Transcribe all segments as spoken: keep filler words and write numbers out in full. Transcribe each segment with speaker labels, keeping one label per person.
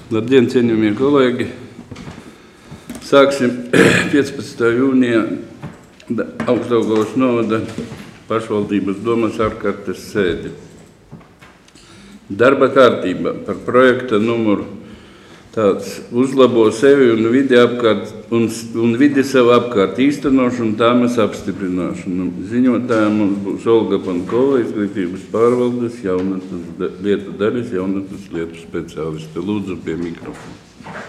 Speaker 1: Labdien, cienījamie kolēģi! Sāksim piecpadsmitā jūnijā Augstdaugavas novada pašvaldības domas ārkārtas sēdi. Darba kārtība par projekta numuru tāds uzlabo sevi un vidi, apkārt, un, un vidi sev apkārt īstenošanu, tāmas apstiprināšanu. Ziņotājā mums būs Olga Pankova, izglītības pārvaldes jaunatnes lietu daļas, jaunatnes lietu speciāliste. Lūdzu pie mikrofona.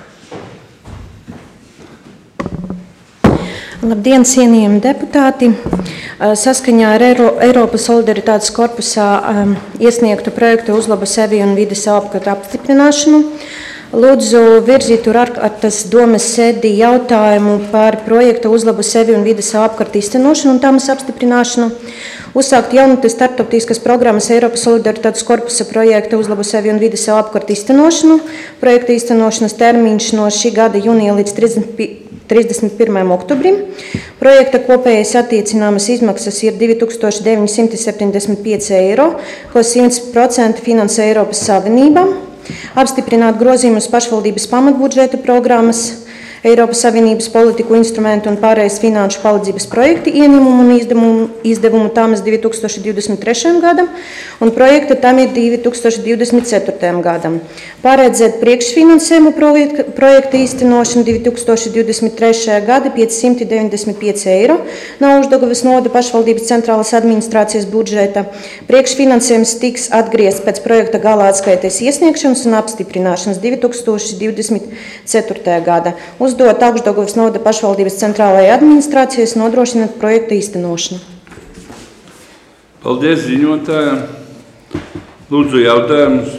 Speaker 2: Labdien, cienījami deputāti! Saskaņā ar Eiro, Eiropas solidaritātes korpusā um, iesniegtu projektu uzlaba sevi un vidi sev apkārt apstiprināšanu. Lūdzu virzīt tur ārkārtas domes sēdī jautājumu par projektu uzlabu sevi un vidi sev apkārt īstenošanu un tāmas apstiprināšanu. Uzsākt jaunatnes starptautiskas programmas Eiropas solidaritātes korpusa projekta uzlabu sevi un vidi sev apkārt īstenošanu. Projekta īstenošanas termiņš no šī gada jūnija līdz trīsdesmit pirmajam oktobrim. Projekta kopējais attiecināmas izmaksas ir divi tūkstoši deviņi simti septiņdesmit pieci eiro, ko simt procenti finansē Eiropas Savienība. Apstiprināt grozījumus pašvaldības pamatbudžeta programmas, Eiropas Savienības politiku instrumentu un pārējais finanšu palīdzības projekti ieņemumu un izdevumu, izdevumu tāmas divi tūkstoši divdesmit trešajam gadam un projekta tam ir divi tūkstoši divdesmit ceturtajam gadam. Paredzēt priekšfinansējumu projekta, projekta īstenošanu divi tūkstoši divdesmit trešajā gada pieci simti deviņdesmit pieci eiro no Augstdaugavas novada pašvaldības centrālās administrācijas budžeta. Priekšfinansējums tiks atgriezts pēc projekta gala atskaites iesniegšanas un apstiprināšanas divi tūkstoši divdesmit ceturtajā gada. Uzdot Augstdaugavas novada pašvaldības centrālajai administrācijas nodrošināt projekta īstenošanu.
Speaker 1: Paldies ziņotājiem. Lūdzu jautājumus.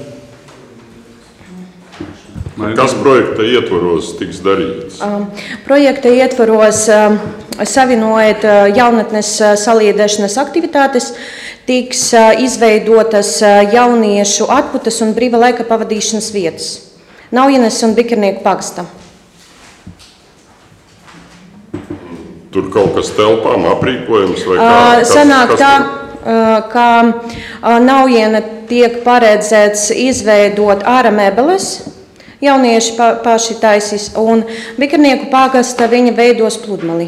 Speaker 3: Kas projekta ietvaros tiks darīts?
Speaker 2: Projekta ietvaros savienojot jaunatnes saliedēšanas aktivitātes, tiks izveidotas jauniešu atpūtas un brīva laika pavadīšanas vietas Naujienes un Bikernieku pagastā.
Speaker 3: Tur kaut kas telpām, aprīkojums vai kā? Kas,
Speaker 2: Sanāk
Speaker 3: kas
Speaker 2: tā, ka Naujiena tiek paredzēts izveidot ārā mēbeles, jaunieši pa, paši taisīs, un Bikernieku pagasta viņa veidos pludmali.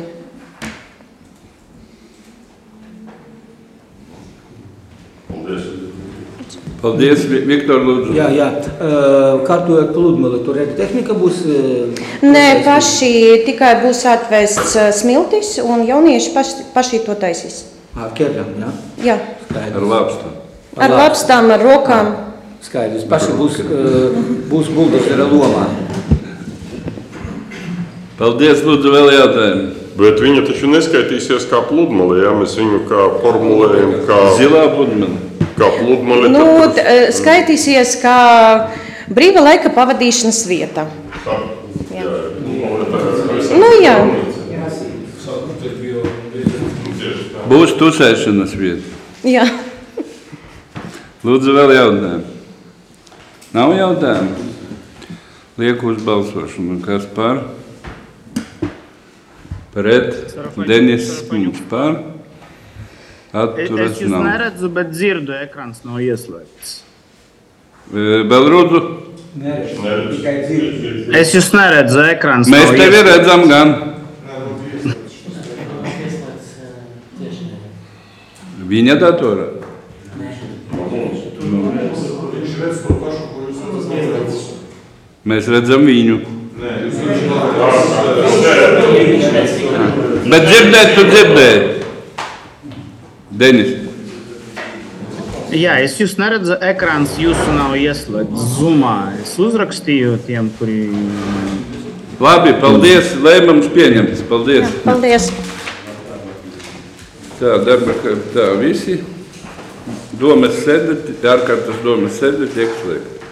Speaker 3: Paldies.
Speaker 1: Paldies, Viktor, lūdzu.
Speaker 4: Jā, jā. Kārtojot pludmali, tur arī tehnika būs?
Speaker 2: Nē, paši tikai būs atvests smiltis, un jaunieši paši, paši to taisīs.
Speaker 4: Ar ķerļam, jā?
Speaker 2: Jā.
Speaker 4: Skaidrs.
Speaker 1: Ar lāpstām.
Speaker 2: Ar lāpstām, ar rokām.
Speaker 4: Skaidrs. Paši būs, būs buldozera lomā.
Speaker 1: Paldies, lūdzu, vēl jautājumu.
Speaker 3: Bet viņa taču neskaitīsies kā pludmali, jā? Mēs viņu kā formulējam kā...
Speaker 1: Zilā pludmali.
Speaker 3: Kā pludmali.
Speaker 2: Nu,
Speaker 3: tad...
Speaker 2: skaitīsies kā brīva laika pavadīšanas vieta.
Speaker 3: Tā,
Speaker 2: Jā.
Speaker 3: Jā.
Speaker 2: Nu, jā.
Speaker 1: Būs tusēšanas vieta.
Speaker 2: Jā.
Speaker 1: Lūdzu, vēl jautājumu. Nav jautājumu? Lieku uz balsošanu. Kas par? Pret? Denis Skums par? Atturas
Speaker 5: Es jūs
Speaker 1: nav.
Speaker 5: neredzu, bet dzirdu, ekrāns nav ieslēgts.
Speaker 1: Vēl lūdzu?
Speaker 4: Tikai dzird.
Speaker 5: Es jūs neredzu, ekrāns
Speaker 1: Mēs
Speaker 5: nav
Speaker 1: tevi
Speaker 5: ieslēgts.
Speaker 1: redzam gan. Viņa datorā? Mēs redzam viņu. Bet dzirdēt, tu dzirdēt. Denis.
Speaker 5: Jā, es jūs neredzu, ekrāns jūsu nav ieslēgts. Zoomā es uzrakstīju tiem, kuri...
Speaker 1: Labi, paldies. Lēmums pieņemts. Paldies.
Speaker 2: Jā, paldies.
Speaker 1: Tā, darba, tā, visi. Domas sēde, ārkārtas domas sēde tiek slēgta.